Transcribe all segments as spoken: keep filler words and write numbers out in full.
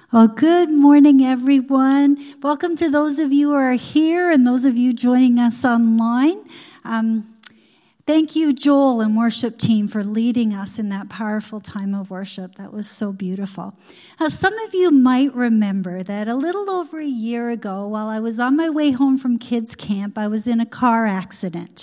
Well, good morning, everyone. Welcome to those of you who are here and those of you joining us online. Um, thank you, Joel and worship team, for leading us in that powerful time of worship. That was so beautiful. Uh, some of you might remember that a little over a year ago, while I was on my way home from kids' camp, I was in a car accident.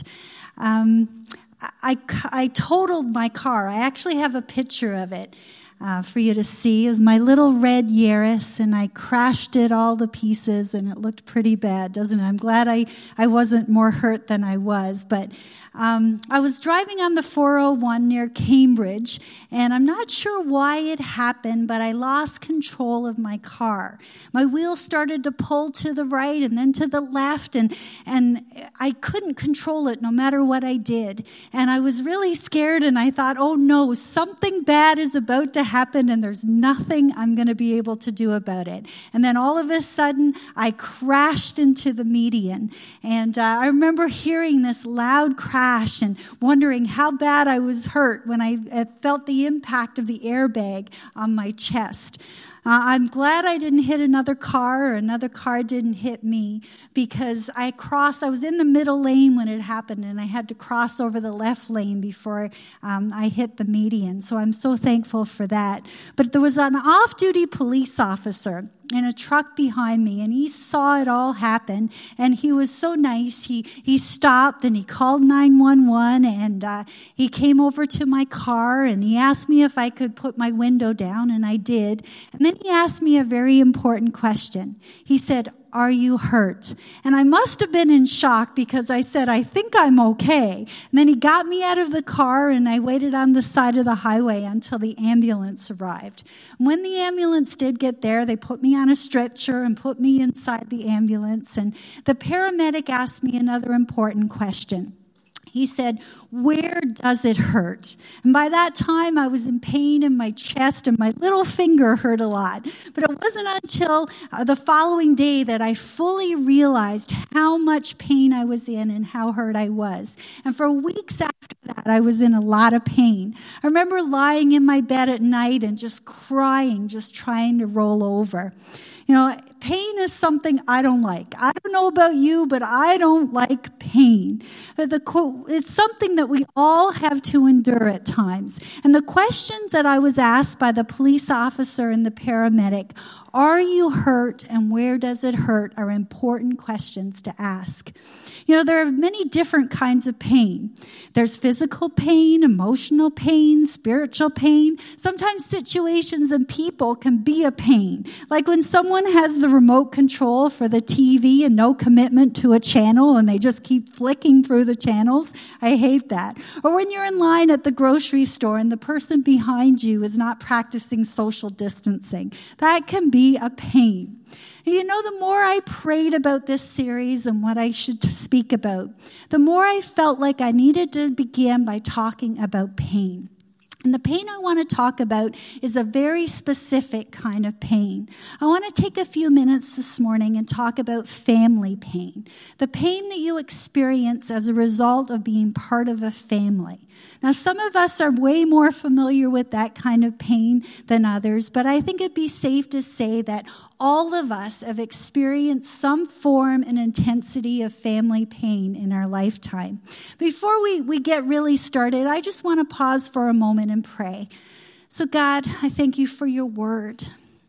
Um, I, I totaled my car. I actually have a picture of it. Uh, for you to see. It was my little red Yaris, and I crashed it all to pieces, and it looked pretty bad, doesn't it? I'm glad I, I wasn't more hurt than I was, but um, I was driving on the four oh one near Cambridge, and I'm not sure why it happened, but I lost control of my car. My wheels started to pull to the right and then to the left, and, and I couldn't control it no matter what I did, and I was really scared, and I thought, oh no, something bad is about to happen and there's nothing I'm going to be able to do about it. And then all of a sudden, I crashed into the median. And uh, I remember hearing this loud crash and wondering how bad I was hurt when I uh, felt the impact of the airbag on my chest. Uh, I'm glad I didn't hit another car or another car didn't hit me, because I crossed, I was in the middle lane when it happened, and I had to cross over the left lane before um, I hit the median. So I'm so thankful for that. But there was an off-duty police officer in a truck behind me, and he saw it all happen, and he was so nice. He he stopped and he called nine one one, and uh, he came over to my car, and he asked me if I could put my window down, and I did. And then he asked me a very important question. He said, "Are you hurt?" And I must have been in shock, because I said, "I think I'm okay." And then he got me out of the car, and I waited on the side of the highway until the ambulance arrived. When the ambulance did get there, they put me on a stretcher and put me inside the ambulance. And the paramedic asked me another important question. He said, "Where does it hurt?" And by that time, I was in pain in my chest, and my little finger hurt a lot. But it wasn't until uh, the following day that I fully realized how much pain I was in and how hurt I was. And for weeks after that, I was in a lot of pain. I remember lying in my bed at night and just crying, just trying to roll over. You know, pain is something I don't like. I don't know about you, but I don't like pain. The quote, it's something that we all have to endure at times. And the questions that I was asked by the police officer and the paramedic, "Are you hurt and where does it hurt?" are important questions to ask. You know, there are many different kinds of pain. There's physical pain, emotional pain, spiritual pain. Sometimes situations and people can be a pain. Like when someone has the remote control for the T V and no commitment to a channel, and they just keep flicking through the channels. I hate that. Or when you're in line at the grocery store and the person behind you is not practicing social distancing. That can be a pain. You know, the more I prayed about this series and what I should speak about, the more I felt like I needed to begin by talking about pain. And the pain I want to talk about is a very specific kind of pain. I want to take a few minutes this morning and talk about family pain. The pain that you experience as a result of being part of a family. Now, some of us are way more familiar with that kind of pain than others, but I think it'd be safe to say that all of us have experienced some form and intensity of family pain in our lifetime. Before we, we get really started, I just want to pause for a moment and pray. So God, I thank you for your word.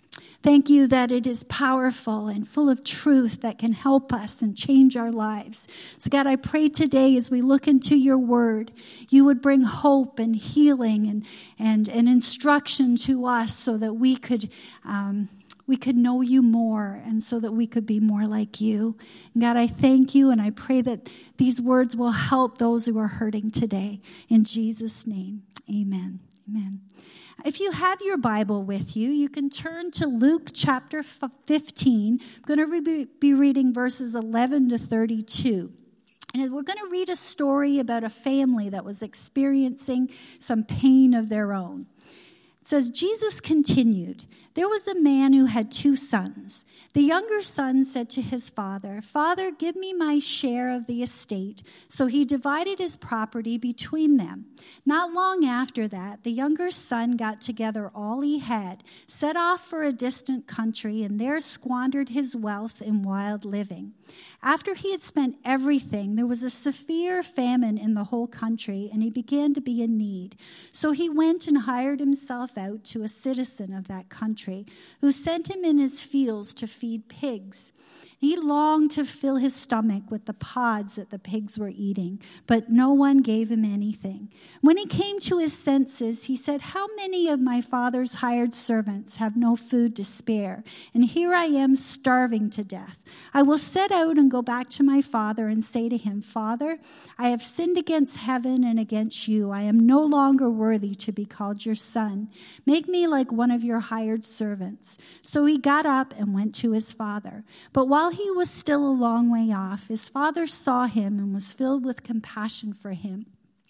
Thank you that it is powerful and full of truth that can help us and change our lives. So God, I pray today as we look into your word, you would bring hope and healing and, and, and instruction to us so that we could um, we could know you more and so that we could be more like you. And God, I thank you and I pray that these words will help those who are hurting today. In Jesus' name, amen. Amen. If you have your Bible with you, you can turn to Luke chapter fifteen. I'm going to be reading verses eleven to thirty-two. And we're going to read a story about a family that was experiencing some pain of their own. It says, Jesus continued, There was a man who had two sons. The younger son said to his father, "Father, give me my share of the estate." So he divided his property between them. Not long after that, the younger son got together all he had, set off for a distant country, and there squandered his wealth in wild living. After he had spent everything, there was a severe famine in the whole country, and he began to be in need. So he went and hired himself out to a citizen of that country, who sent him in his fields to feed pigs. He longed to fill his stomach with the pods that the pigs were eating, but no one gave him anything. When he came to his senses, he said, "How many of my father's hired servants have no food to spare? And here I am starving to death. I will set out and go back to my father and say to him, 'Father, I have sinned against heaven and against you. I am no longer worthy to be called your son. Make me like one of your hired servants.' So he got up and went to his father. But while he was still a long way off, his father saw him and was filled with compassion for him.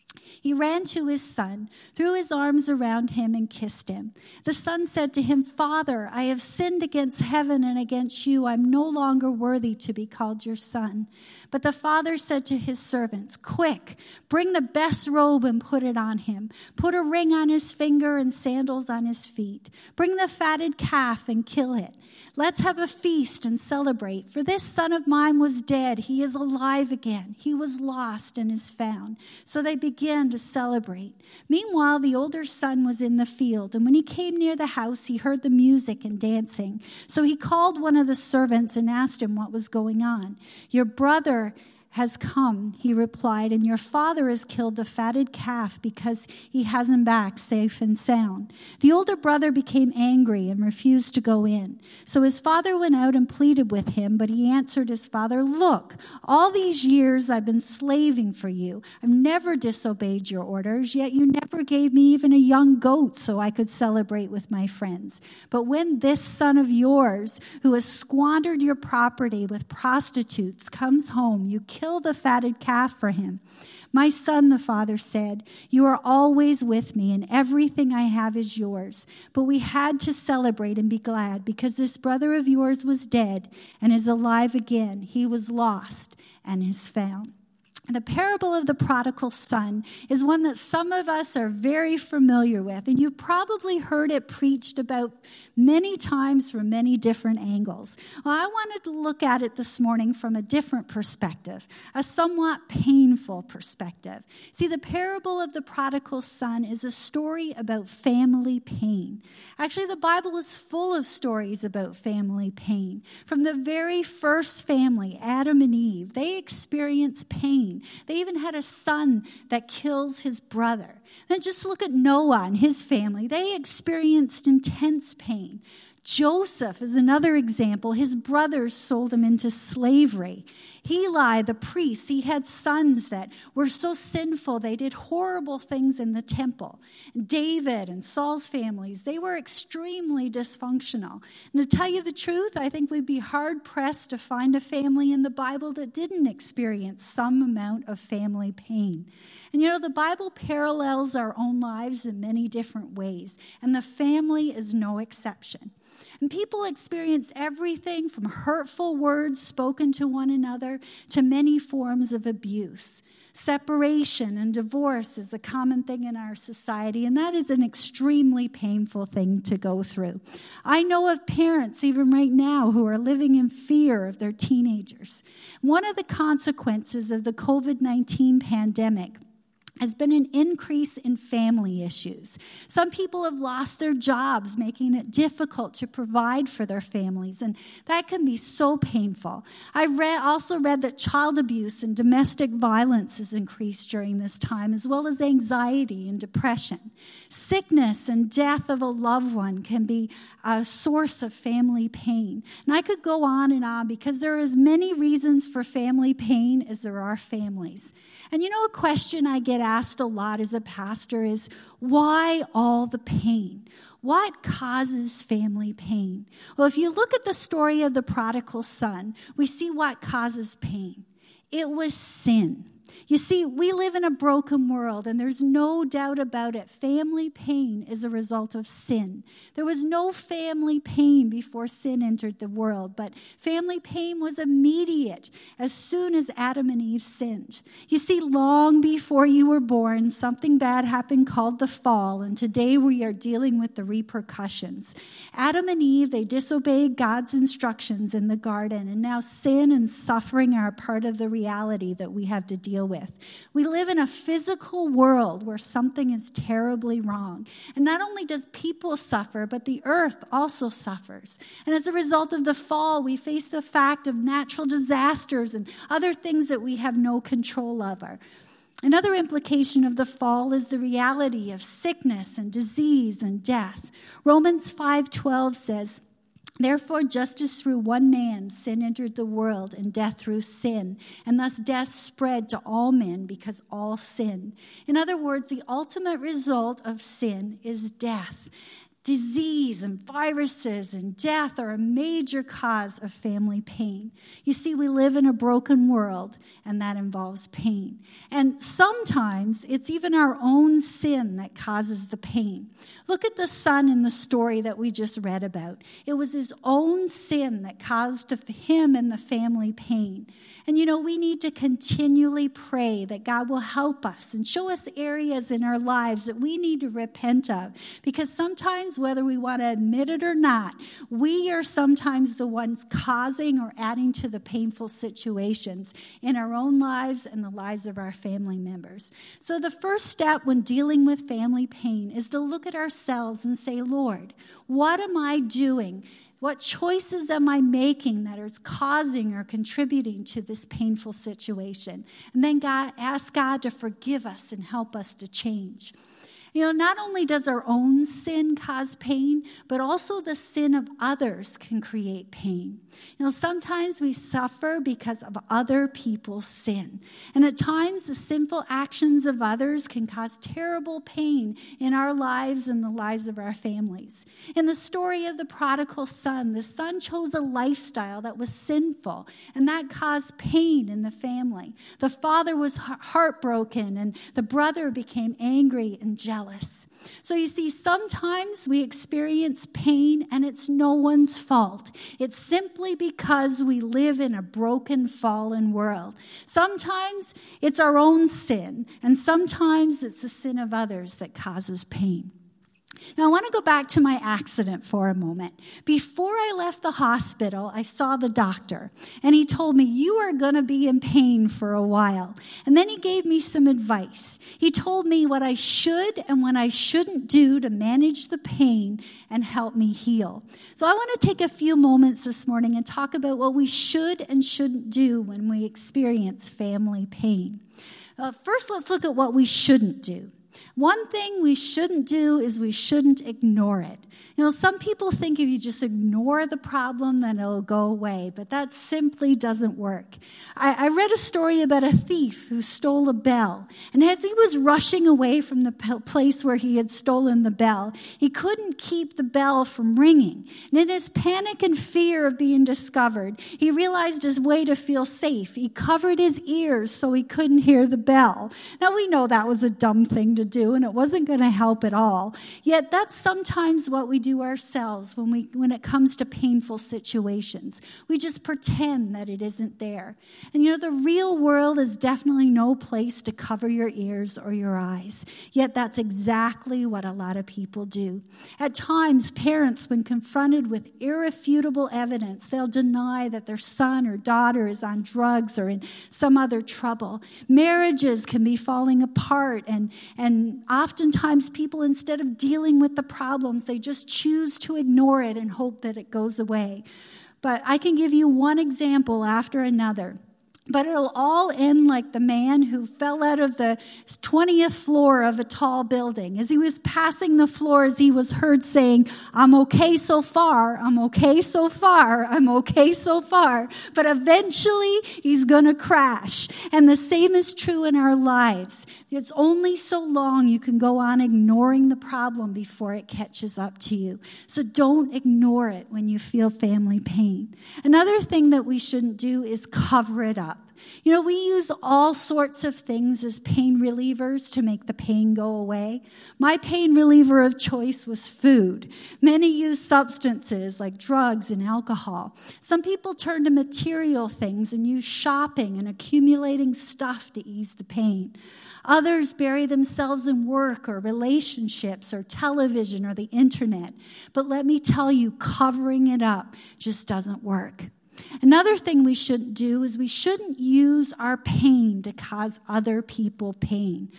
He ran to his son, threw his arms around him, and kissed him. The son said to him, 'Father, I have sinned against heaven and against you. I'm no longer worthy to be called your son.' But the father said to his servants, 'Quick, bring the best robe and put it on him. Put a ring on his finger and sandals on his feet. Bring the fatted calf and kill it. Let's have a feast and celebrate. For this son of mine was dead. He is alive again. He was lost and is found.' So they began to celebrate. Meanwhile, the older son was in the field, and when he came near the house, he heard the music and dancing. So he called one of the servants and asked him what was going on. 'Your brother has come,' he replied, 'and your father has killed the fatted calf because he has him back safe and sound.' The older brother became angry and refused to go in. So his father went out and pleaded with him, but he answered his father, 'Look, all these years I've been slaving for you. I've never disobeyed your orders, yet you never gave me even a young goat so I could celebrate with my friends. But when this son of yours, who has squandered your property with prostitutes, comes home, you kill the fatted calf for him.' 'My son,' the father said, 'you are always with me, and everything I have is yours. But we had to celebrate and be glad, because this brother of yours was dead and is alive again. He was lost and is found.'" The parable of the prodigal son is one that some of us are very familiar with, and you've probably heard it preached about many times from many different angles. Well, I wanted to look at it this morning from a different perspective, a somewhat painful perspective. See, the parable of the prodigal son is a story about family pain. Actually, the Bible is full of stories about family pain. From the very first family, Adam and Eve, they experienced pain. They even had a son that kills his brother. Then just look at Noah and his family. They experienced intense pain. Joseph is another example. His brothers sold him into slavery. Heli, the priest, he had sons that were so sinful, they did horrible things in the temple. David and Saul's families, they were extremely dysfunctional. And to tell you the truth, I think we'd be hard-pressed to find a family in the Bible that didn't experience some amount of family pain. And you know, the Bible parallels our own lives in many different ways, and the family is no exception. And people experience everything from hurtful words spoken to one another to many forms of abuse. Separation and divorce is a common thing in our society, and that is an extremely painful thing to go through. I know of parents, even right now, who are living in fear of their teenagers. One of the consequences of the covid nineteen pandemic has been an increase in family issues. Some people have lost their jobs, making it difficult to provide for their families, and that can be so painful. I read, also read that child abuse and domestic violence has increased during this time, as well as anxiety and depression. Sickness and death of a loved one can be a source of family pain. And I could go on and on because there are as many reasons for family pain as there are families. And you know, a question I get asked a lot as a pastor is, why all the pain? What causes family pain? Well, if you look at the story of the prodigal son, we see what causes pain. It was sin. You see, we live in a broken world, and there's no doubt about it. Family pain is a result of sin. There was no family pain before sin entered the world, but family pain was immediate as soon as Adam and Eve sinned. You see, long before you were born, something bad happened called the fall, and today we are dealing with the repercussions. Adam and Eve, they disobeyed God's instructions in the garden, and now sin and suffering are a part of the reality that we have to deal with. We live in a physical world where something is terribly wrong. And not only does people suffer, but the earth also suffers. And as a result of the fall, we face the fact of natural disasters and other things that we have no control over. Another implication of the fall is the reality of sickness and disease and death. Romans five twelve says, "Therefore, just as through one man sin entered the world, and death through sin, and thus death spread to all men because all sin." In other words, the ultimate result of sin is death. Disease and viruses and death are a major cause of family pain. You see, we live in a broken world, and that involves pain. And sometimes it's even our own sin that causes the pain. Look at the son in the story that we just read about. It was his own sin that caused him and the family pain. And you know, we need to continually pray that God will help us and show us areas in our lives that we need to repent of. Because sometimes, whether we want to admit it or not, we are sometimes the ones causing or adding to the painful situations in our own lives and the lives of our family members. So the first step when dealing with family pain is to look at ourselves and say, Lord, what am I doing? What choices am I making that is causing or contributing to this painful situation? And then God, ask God to forgive us and help us to change. You know, not only does our own sin cause pain, but also the sin of others can create pain. You know, sometimes we suffer because of other people's sin. And at times, the sinful actions of others can cause terrible pain in our lives and the lives of our families. In the story of the prodigal son, the son chose a lifestyle that was sinful, and that caused pain in the family. The father was heartbroken, and the brother became angry and jealous. So you see, sometimes we experience pain and it's no one's fault. It's simply because we live in a broken, fallen world. Sometimes it's our own sin, and sometimes it's the sin of others that causes pain. Now, I want to go back to my accident for a moment. Before I left the hospital, I saw the doctor, and he told me, you are going to be in pain for a while. And then he gave me some advice. He told me what I should and what I shouldn't do to manage the pain and help me heal. So I want to take a few moments this morning and talk about what we should and shouldn't do when we experience family pain. Uh, first, let's look at what we shouldn't do. One thing we shouldn't do is we shouldn't ignore it. You know, some people think if you just ignore the problem, then it'll go away, but that simply doesn't work. I, I read a story about a thief who stole a bell, and as he was rushing away from the place where he had stolen the bell, he couldn't keep the bell from ringing. And in his panic and fear of being discovered, he realized his way to feel safe. He covered his ears so he couldn't hear the bell. Now, we know that was a dumb thing to do, and it wasn't going to help at all. Yet that's sometimes what we do ourselves when we when it comes to painful situations. We just pretend that it isn't there. And you know, the real world is definitely no place to cover your ears or your eyes. Yet that's exactly what a lot of people do. At times, parents, when confronted with irrefutable evidence, they'll deny that their son or daughter is on drugs or in some other trouble. Marriages can be falling apart, and and oftentimes people, instead of dealing with the problems, they just choose to ignore it and hope that it goes away. But I can give you one example after another. But it'll all end like the man who fell out of the twentieth floor of a tall building. As he was passing the floors, he was heard saying, I'm okay so far, I'm okay so far, I'm okay so far. But eventually, he's going to crash. And the same is true in our lives. It's only so long you can go on ignoring the problem before it catches up to you. So don't ignore it when you feel family pain. Another thing that we shouldn't do is cover it up. up. You know, we use all sorts of things as pain relievers to make the pain go away. My pain reliever of choice was food. Many use substances like drugs and alcohol. Some people turn to material things and use shopping and accumulating stuff to ease the pain. Others bury themselves in work or relationships or television or the internet. But let me tell you, covering it up just doesn't work. Another thing we shouldn't do is we shouldn't use our pain to cause other people pain.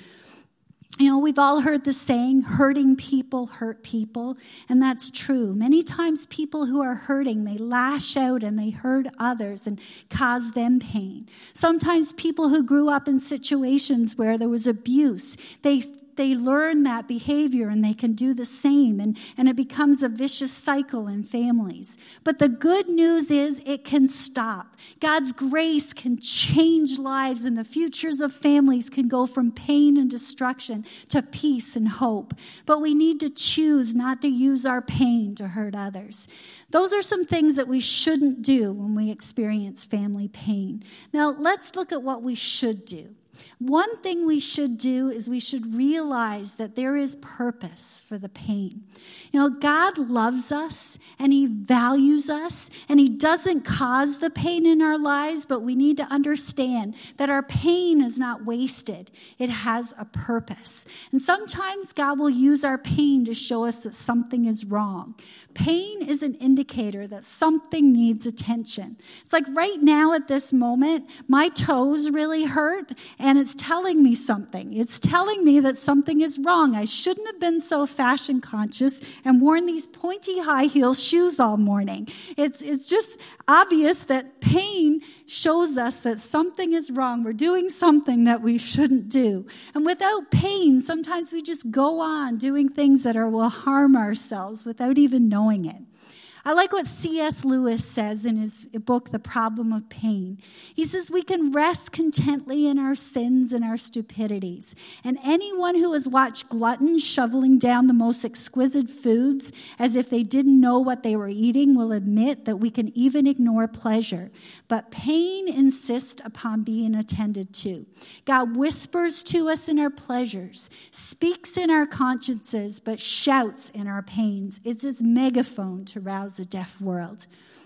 You know, we've all heard the saying, hurting people hurt people, and that's true. Many times people who are hurting, they lash out and they hurt others and cause them pain. Sometimes people who grew up in situations where there was abuse, they They learn that behavior and they can do the same, and, and it becomes a vicious cycle in families. But the good news is it can stop. God's grace can change lives, and the futures of families can go from pain and destruction to peace and hope. But we need to choose not to use our pain to hurt others. Those are some things that we shouldn't do when we experience family pain. Now, let's look at what we should do. One thing we should do is we should realize that there is purpose for the pain. You know, God loves us and He values us, and He doesn't cause the pain in our lives, but we need to understand that our pain is not wasted. It has a purpose. And sometimes God will use our pain to show us that something is wrong. Pain is an indicator that something needs attention. It's like right now at this moment, my toes really hurt, and it's telling me something. It's telling me that something is wrong. I shouldn't have been so fashion conscious and worn these pointy high heel shoes all morning. It's, it's just obvious that pain shows us that something is wrong. We're doing something that we shouldn't do. And without pain, sometimes we just go on doing things that are, will harm ourselves without even knowing it. I like what C S Lewis says in his book, The Problem of Pain. He says, we can rest contently in our sins and our stupidities. And anyone who has watched gluttons shoveling down the most exquisite foods as if they didn't know what they were eating will admit that we can even ignore pleasure. But pain insists upon being attended to. God whispers to us in our pleasures, speaks in our consciences, but shouts in our pains. It's his megaphone to rouse a deaf world.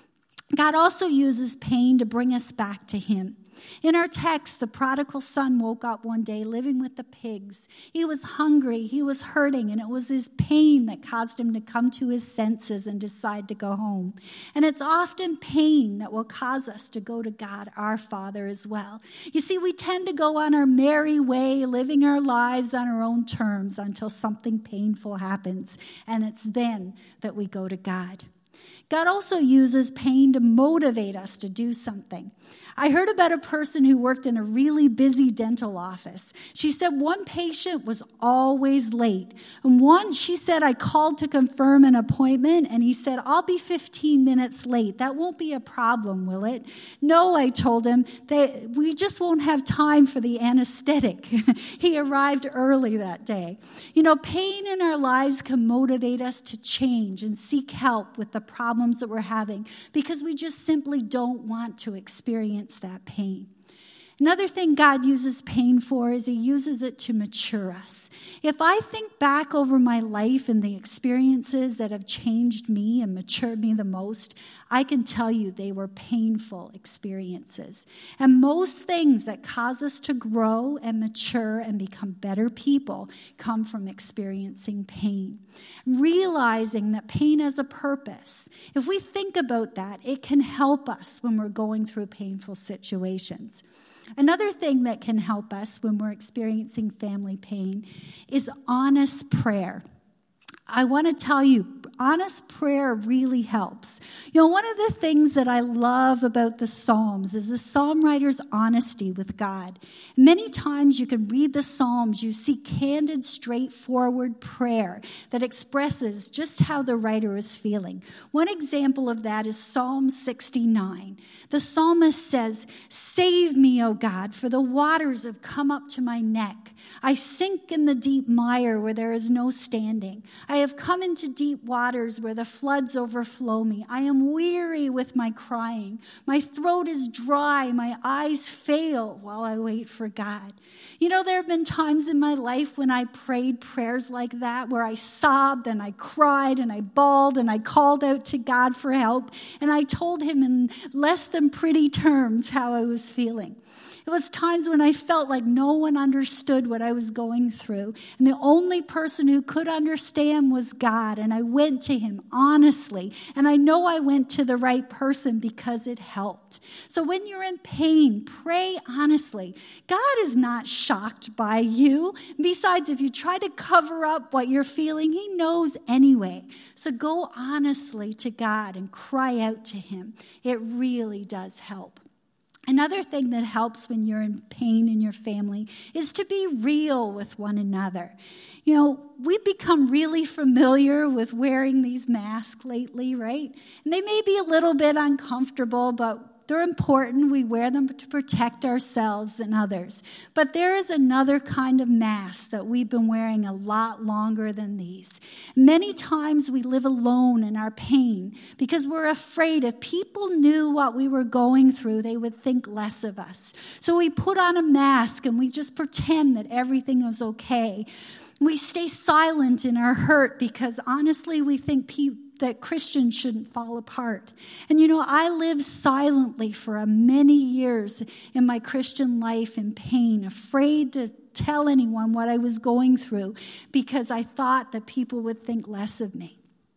God also uses pain to bring us back to Him. In our text, the prodigal son woke up one day living with the pigs. He was hungry, he was hurting, and it was his pain that caused him to come to his senses and decide to go home. And it's often pain that will cause us to go to God, our Father, as well. You see, we tend to go on our merry way, living our lives on our own terms until something painful happens, and it's then that we go to God. God also uses pain to motivate us to do something. I heard about a person who worked in a really busy dental office. She said one patient was always late. And one, she said, I called to confirm an appointment, and he said, I'll be fifteen minutes late. That won't be a problem, will it? No, I told him, they, we just won't have time for the anesthetic. He arrived early that day. You know, pain in our lives can motivate us to change and seek help with the problems that we're having because we just simply don't want to experience that pain. Another thing God uses pain for is He uses it to mature us. If I think back over my life and the experiences that have changed me and matured me the most, I can tell you they were painful experiences. And most things that cause us to grow and mature and become better people come from experiencing pain. Realizing that pain has a purpose. If we think about that, it can help us when we're going through painful situations. Another thing that can help us when we're experiencing family pain is honest prayer. I want to tell you, honest prayer really helps. You know, one of the things that I love about the Psalms is the psalm writer's honesty with God. Many times you can read the Psalms, you see candid, straightforward prayer that expresses just how the writer is feeling. One example of that is Psalm sixty-nine. The psalmist says, "Save me, O God, for the waters have come up to my neck. I sink in the deep mire where there is no standing. I have come into deep waters where the floods overflow me. I am weary with my crying. My throat is dry. My eyes fail while I wait for God. You know, there have been times in my life when I prayed prayers like that, where I sobbed and I cried and I bawled and I called out to God for help. And I told him in less than pretty terms how I was feeling. It was times when I felt like no one understood what I was going through. And the only person who could understand was God. And I went to him honestly. And I know I went to the right person because it helped. So when you're in pain, pray honestly. God is not shocked by you. Besides, if you try to cover up what you're feeling, he knows anyway. So go honestly to God and cry out to him. It really does help. Another thing that helps when you're in pain in your family is to be real with one another. You know, we've become really familiar with wearing these masks lately, right? And they may be a little bit uncomfortable, but they're important. We wear them to protect ourselves and others. But there is another kind of mask that we've been wearing a lot longer than these. Many times we live alone in our pain because we're afraid if people knew what we were going through, they would think less of us. So we put on a mask and we just pretend that everything is okay. We stay silent in our hurt because honestly we think people that Christians shouldn't fall apart. And you know, I lived silently for many years in my Christian life in pain, afraid to tell anyone what I was going through because I thought that people would think less of me.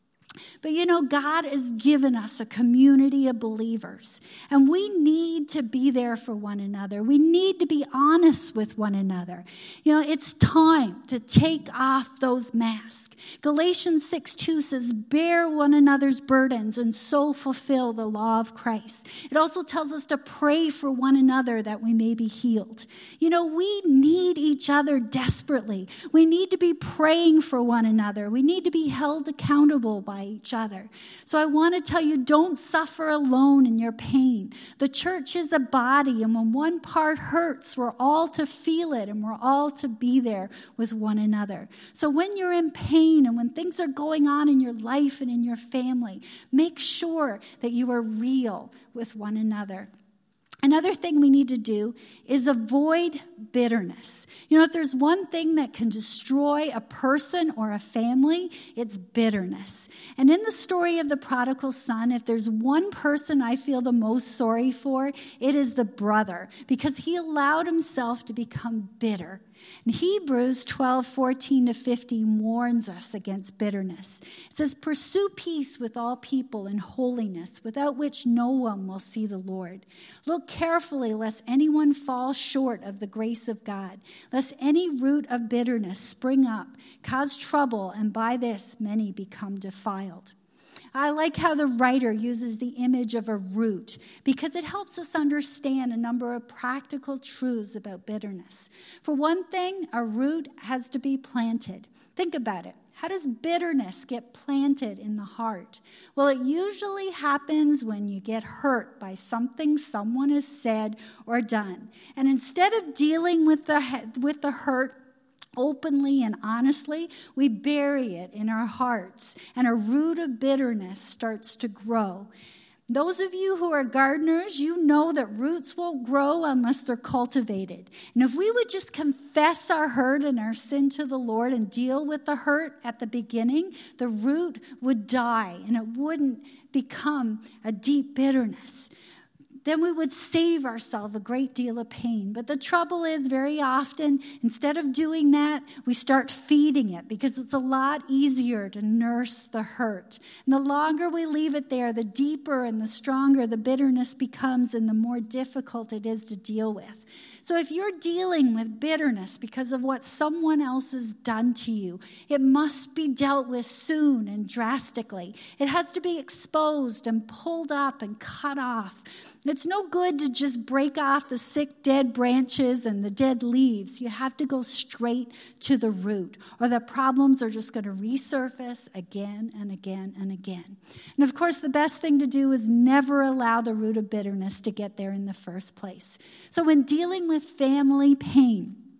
But you know, God has given us a community of believers, and we need to be there for one another. We need to be honest with one another. You know, it's time to take off those masks. Galatians six two says, bear one another's burdens and so fulfill the law of Christ. It also tells us to pray for one another that we may be healed. You know, we need each other desperately. We need to be praying for one another. We need to be held accountable by each other. So I want to tell you, don't suffer alone in your pain. The church is a body, and when one part hurts, we're all to feel it, and we're all to be there with one another. So when you're in pain and when things are going on in your life and in your family, make sure that you are real with one another. Another thing we need to do is avoid bitterness. You know, if there's one thing that can destroy a person or a family, it's bitterness. And in the story of the prodigal son, if there's one person I feel the most sorry for, it is the brother, because he allowed himself to become bitter. And Hebrews twelve, fourteen to fifteen warns us against bitterness. It says, pursue peace with all people and holiness, without which no one will see the Lord. Look carefully lest anyone fall short of the grace of God, lest any root of bitterness spring up, cause trouble, and by this many become defiled. I like how the writer uses the image of a root because it helps us understand a number of practical truths about bitterness. For one thing, a root has to be planted. Think about it. How does bitterness get planted in the heart? Well, it usually happens when you get hurt by something someone has said or done. And instead of dealing with the with the hurt openly and honestly, we bury it in our hearts, and a root of bitterness starts to grow. Those of you who are gardeners, you know that roots won't grow unless they're cultivated. And if we would just confess our hurt and our sin to the Lord and deal with the hurt at the beginning, the root would die and it wouldn't become a deep bitterness. Then we would save ourselves a great deal of pain. But the trouble is, very often, instead of doing that, we start feeding it because it's a lot easier to nurse the hurt. And the longer we leave it there, the deeper and the stronger the bitterness becomes and the more difficult it is to deal with. So if you're dealing with bitterness because of what someone else has done to you, it must be dealt with soon and drastically. It has to be exposed and pulled up and cut off. It's no good to just break off the sick, dead branches and the dead leaves. You have to go straight to the root, or the problems are just going to resurface again and again and again. And of course, the best thing to do is never allow the root of bitterness to get there in the first place. So when dealing with family pain,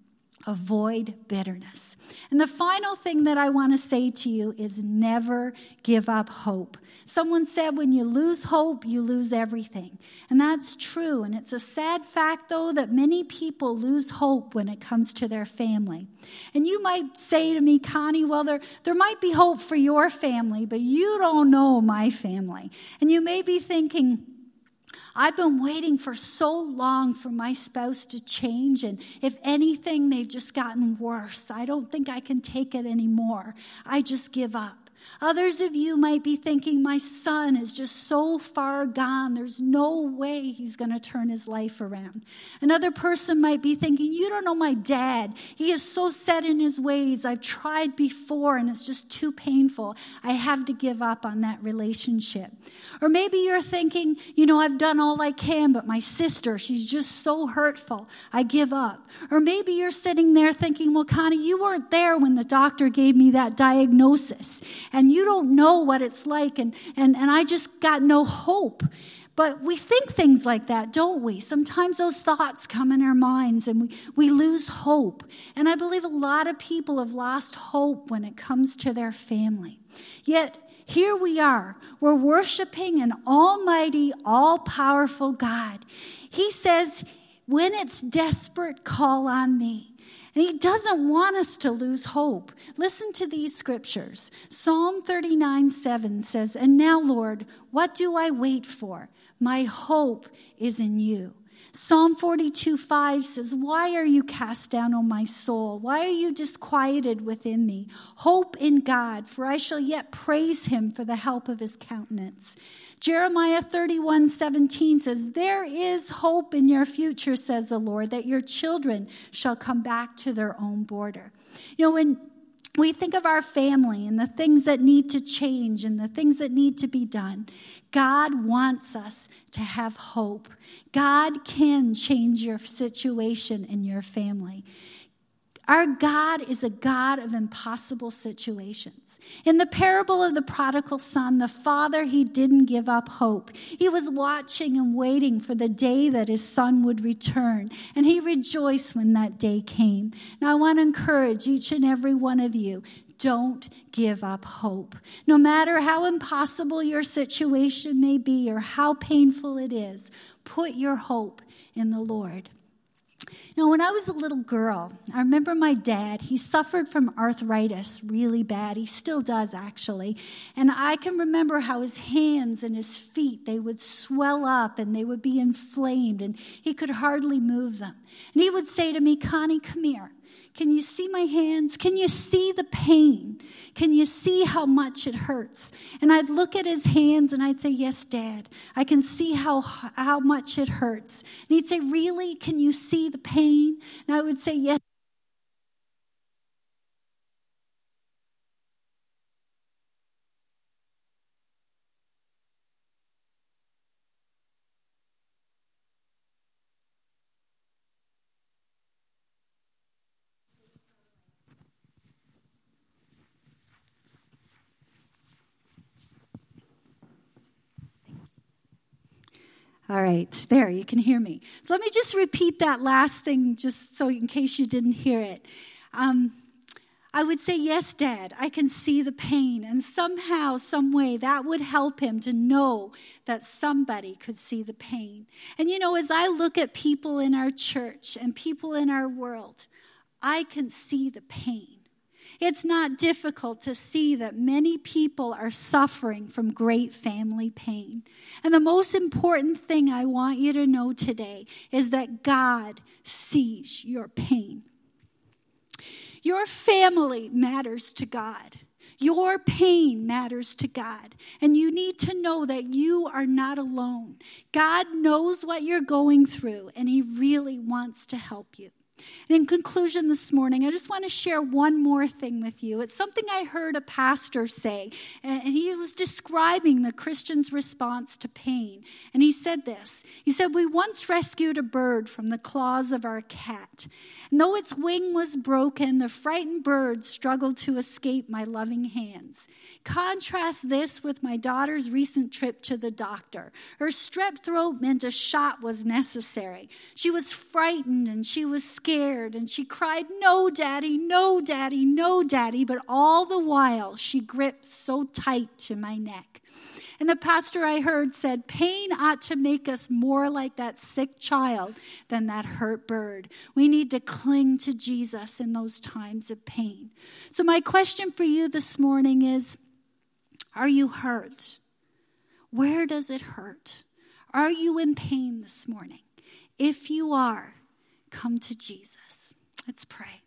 Avoid bitterness. And the final thing that I want to say to you is never give up hope. Someone said when you lose hope, you lose everything. And that's true. And it's a sad fact, though, that many people lose hope when it comes to their family. And you might say to me, Connie, well, there, there might be hope for your family, but you don't know my family. And you may be thinking, I've been waiting for so long for my spouse to change, and if anything, they've just gotten worse. I don't think I can take it anymore. I just give up. Others of you might be thinking, my son is just so far gone. There's no way he's going to turn his life around. Another person might be thinking, you don't know my dad. He is so set in his ways. I've tried before and it's just too painful. I have to give up on that relationship. Or maybe you're thinking, you know, I've done all I can, but my sister, she's just so hurtful. I give up. Or maybe you're sitting there thinking, well, Connie, you weren't there when the doctor gave me that diagnosis. And you don't know what it's like, and, and, and I just got no hope. But we think things like that, don't we? Sometimes those thoughts come in our minds, and we, we lose hope. And I believe a lot of people have lost hope when it comes to their family. Yet, here we are. We're worshiping an almighty, all-powerful God. He says, when it's desperate, call on me. And he doesn't want us to lose hope. Listen to these scriptures. Psalm thirty-nine seven says, and now, Lord, what do I wait for? My hope is in you. Psalm forty-two five says, why are you cast down, O my soul? Why are you disquieted within me? Hope in God, for I shall yet praise him for the help of his countenance. Jeremiah thirty-one seventeen says, there is hope in your future, says the Lord, that your children shall come back to their own border. You know, when we think of our family and the things that need to change and the things that need to be done, God wants us to have hope. God can change your situation in your family. Our God is a God of impossible situations. In the parable of the prodigal son, the father, he didn't give up hope. He was watching and waiting for the day that his son would return, and he rejoiced when that day came. Now, I want to encourage each and every one of you, don't give up hope. No matter how impossible your situation may be or how painful it is, put your hope in the Lord. Now, when I was a little girl, I remember my dad, he suffered from arthritis really bad. He still does, actually. And I can remember how his hands and his feet, they would swell up and they would be inflamed, and he could hardly move them. And he would say to me, Connie, come here. Can you see my hands? Can you see the pain? Can you see how much it hurts? And I'd look at his hands and I'd say, yes, Dad, I can see how how much it hurts. And he'd say, really? Can you see the pain? And I would say, yes. All right, there, you can hear me. So let me just repeat that last thing just so in case you didn't hear it. Um, I would say, yes, Dad, I can see the pain. And somehow, some way, that would help him to know that somebody could see the pain. And you know, as I look at people in our church and people in our world, I can see the pain. It's not difficult to see that many people are suffering from great family pain. And the most important thing I want you to know today is that God sees your pain. Your family matters to God. Your pain matters to God. And you need to know that you are not alone. God knows what you're going through, and he really wants to help you. And in conclusion this morning, I just want to share one more thing with you. It's something I heard a pastor say, and he was describing the Christian's response to pain. And he said this. He said, we once rescued a bird from the claws of our cat. And though its wing was broken, the frightened bird struggled to escape my loving hands. Contrast this with my daughter's recent trip to the doctor. Her strep throat meant a shot was necessary. She was frightened and she was scared. scared and she cried, "No, Daddy, no, Daddy, no, Daddy." But all the while, she gripped so tight to my neck. And the pastor I heard said, pain ought to make us more like that sick child than that hurt bird. We need to cling to Jesus in those times of pain. So my question for you this morning is, are you hurt? Where does it hurt? Are you in pain this morning? If you are, come to Jesus. Let's pray.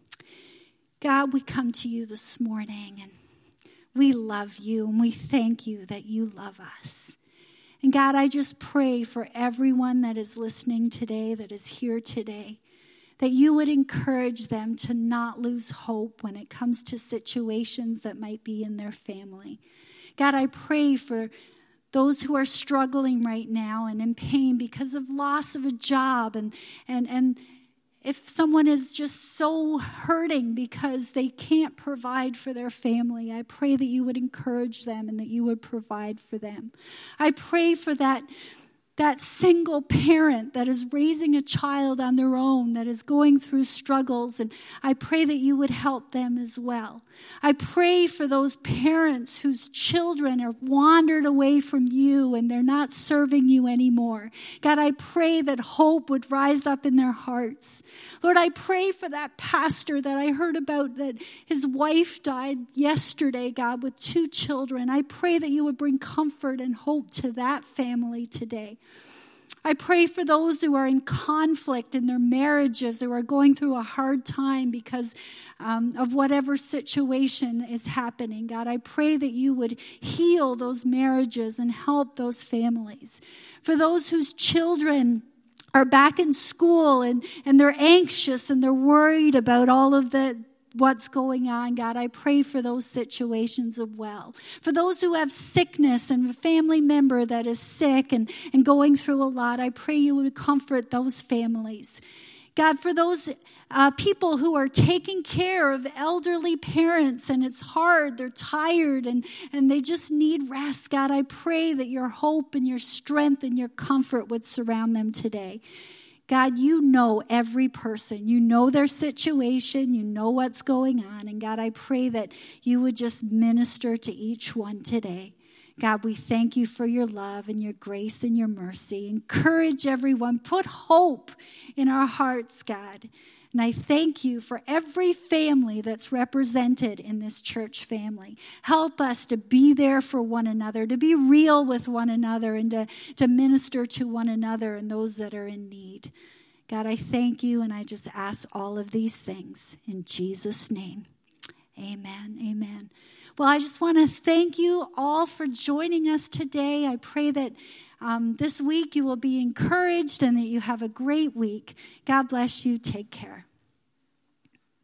God, we come to you this morning and we love you and we thank you that you love us. And God, I just pray for everyone that is listening today, that is here today, that you would encourage them to not lose hope when it comes to situations that might be in their family. God, I pray for those who are struggling right now and in pain because of loss of a job, and and and if someone is just so hurting because they can't provide for their family, I pray that you would encourage them and that you would provide for them. I pray for that That single parent that is raising a child on their own, that is going through struggles, and I pray that you would help them as well. I pray for those parents whose children are wandered away from you and they're not serving you anymore. God, I pray that hope would rise up in their hearts. Lord, I pray for that pastor that I heard about, that his wife died yesterday, God, with two children. I pray that you would bring comfort and hope to that family today. I pray for those who are in conflict in their marriages, who are going through a hard time because um, of whatever situation is happening. God, I pray that you would heal those marriages and help those families. For those whose children are back in school and, and they're anxious and they're worried about all of the what's going on, God, I pray for those situations as well. For those who have sickness and a family member that is sick and, and going through a lot, I pray you would comfort those families. God, for those uh, people who are taking care of elderly parents and it's hard, they're tired and, and they just need rest, God, I pray that your hope and your strength and your comfort would surround them today. God, you know every person. You know their situation. You know what's going on. And God, I pray that you would just minister to each one today. God, we thank you for your love and your grace and your mercy. Encourage everyone. Put hope in our hearts, God. And I thank you for every family that's represented in this church family. Help us to be there for one another, to be real with one another, and to, to minister to one another and those that are in need. God, I thank you, and I just ask all of these things in Jesus' name. Amen. Amen. Well, I just want to thank you all for joining us today. I pray that Um, this week you will be encouraged and that you have a great week. God bless you. Take care.